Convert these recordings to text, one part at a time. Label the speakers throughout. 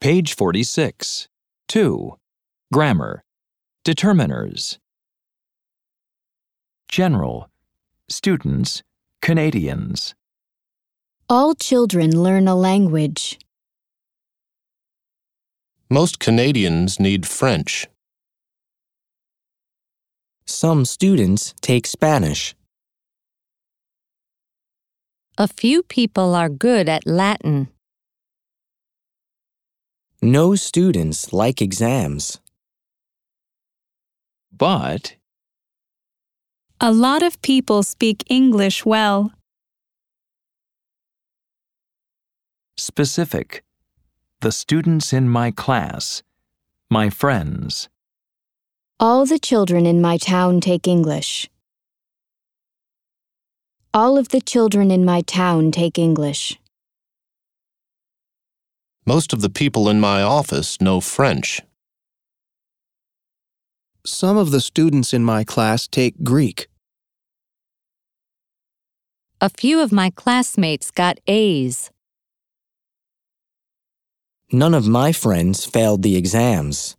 Speaker 1: Page 46. 2. Grammar. Determiners. General. Students. Canadians.
Speaker 2: All children learn a language.
Speaker 3: Most Canadians need French.
Speaker 4: Some students take Spanish.
Speaker 5: A few people are good at Latin.
Speaker 4: No students like exams.
Speaker 1: But
Speaker 6: a lot of people speak English well.
Speaker 1: specific. The students in my class. My friends.
Speaker 2: All the children in my town take English. All of the children in my town take English.
Speaker 3: Most of the people in my office know French.
Speaker 7: Some of the students in my class take Greek.
Speaker 5: A few of my classmates got A's.
Speaker 4: None of my friends failed the exams.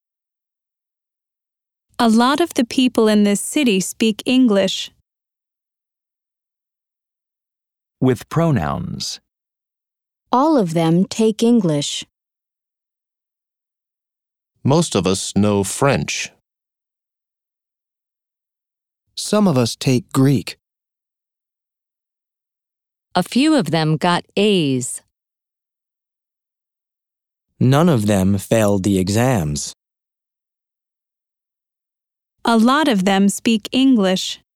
Speaker 6: A lot of the people in this city speak English.
Speaker 1: With pronouns.
Speaker 2: All of them take English.
Speaker 3: Most of us know French.
Speaker 7: Some of us take Greek.
Speaker 5: A few of them got A's.
Speaker 4: None of them failed the exams.
Speaker 6: A lot of them speak English.